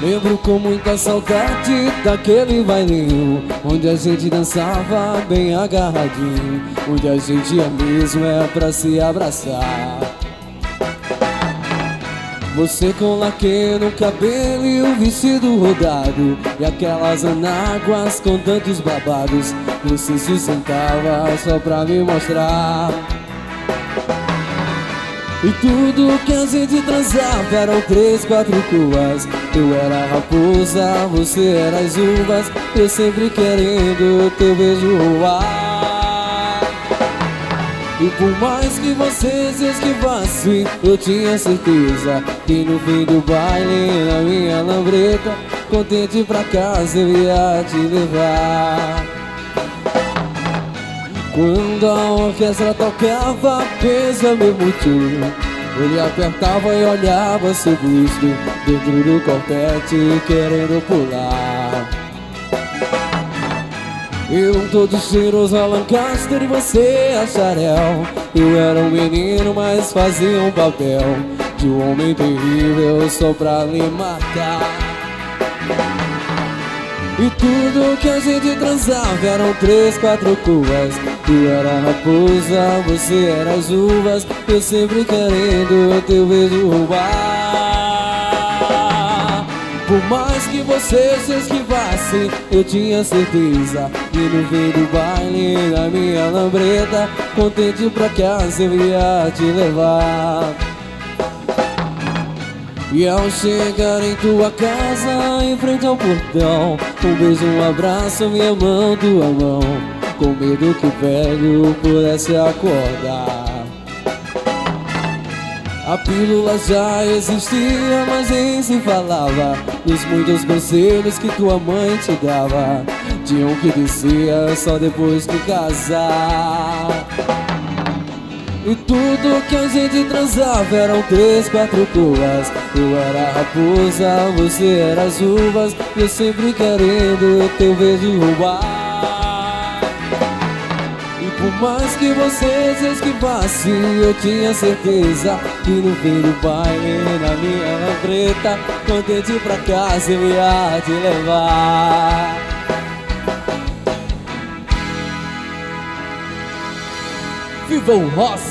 Lembro com muita saudade daquele bailinho onde a gente dançava bem agarradinho, onde a gente ia mesmo pra se abraçar. Você com laque no cabelo e o vestido rodado, e aquelas anáguas com tantos babados. Você se sentava só pra me mostrar. E tudo que a gente transava eram 3, 4 cuas. Eu era a raposa, você era as uvas, eu sempre querendo teu beijo rolar. E por mais que você se esquivasse, eu tinha certeza que no fim do baile, na minha lambreta, contente pra casa eu ia te levar. Quando a orquestra tocava, pensa meu motivo, ele apertava e olhava seu busto dentro do corpete, querendo pular. Eu todo cheiroso a Lancaster e você a Chanel. Eu era um menino, mas fazia um papel de um homem terrível só pra lhe matar. E tudo que a gente transava eram 3, 4 cuas. Tu era a raposa, você era as uvas, eu sempre querendo teu beijo roubar. Por mais que você se esquivasse, eu tinha certeza que no fim do baile, na minha lambreta, contente pra casa eu ia te levar. E ao chegar em tua casa, em frente ao portão, um beijo, um abraço, minha mão, tua mão, com medo que o velho pudesse acordar. A pílula já existia, mas nem se falava dos muitos conselhos que tua mãe te dava. Tinha um que dizia só depois que casar. E tudo que a gente transava eram 3, 4 cuas. Eu era a raposa, você era as uvas, eu sempre querendo teu beijo roubar. E por mais que você se esquivasse, eu tinha certeza que no fim do baile, na minha lambreta, contente pra casa eu ia te levar. Viva o rock!